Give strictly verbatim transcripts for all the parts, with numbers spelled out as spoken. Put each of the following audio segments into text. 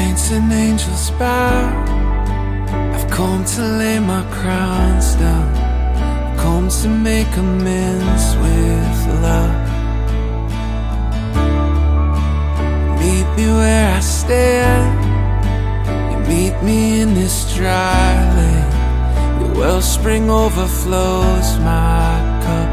Saints and angels bow. I've come to lay my crowns down. I've come to make amends with love. Meet me where I stand. You meet me in this dry lane. Your wellspring overflows my cup.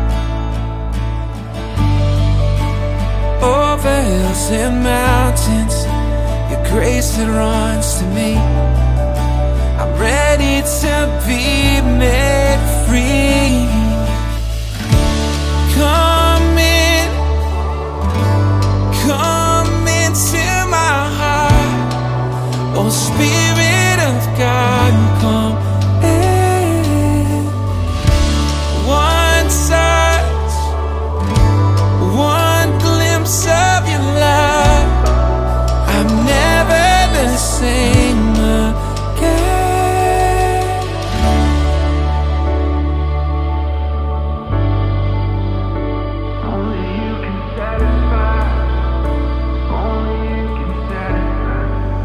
Over hills and mountains, your grace that runs to me. I'm ready to be made free. Come in, come into my heart. Oh, Spirit of God, come in. One touch, one glimpse of your love, I'm never the same again. Only you can satisfy. Only you can satisfy.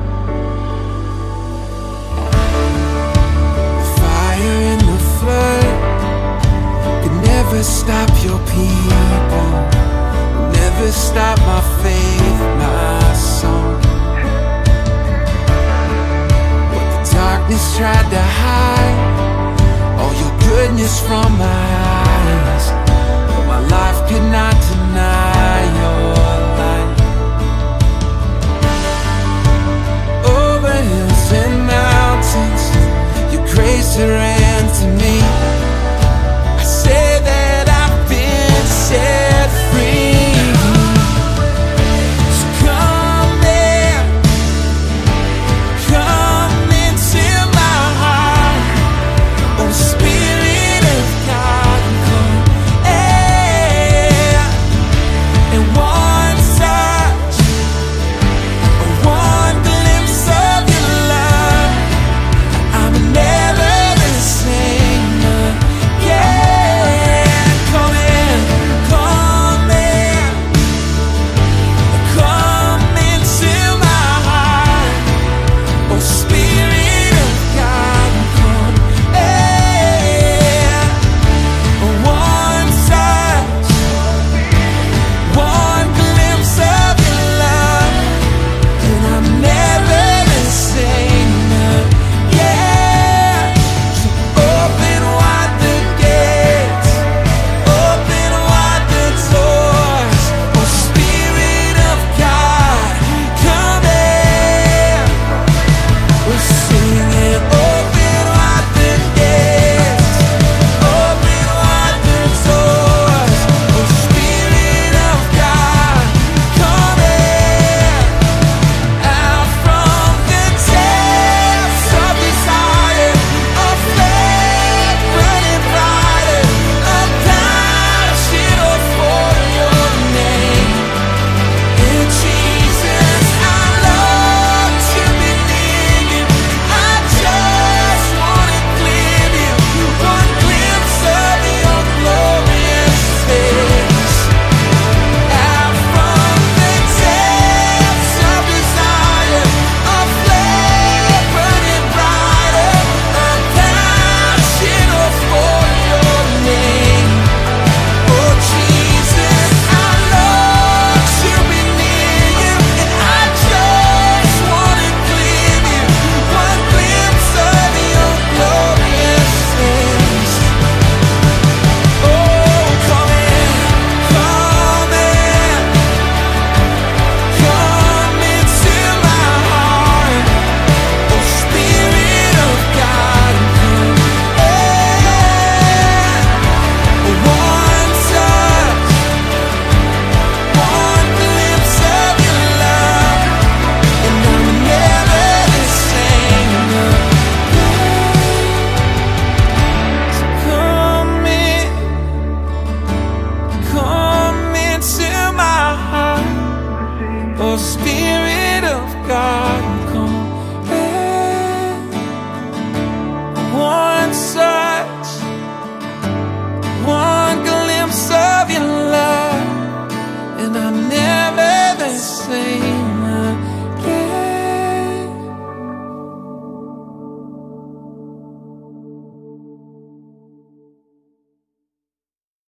Fire in the flood could never stop your people. Never stop my faith, my song. What the darkness tried to hide, all your goodness from my eyes, but my life could not deny your light. Over hills and mountains, your grace that ran to me.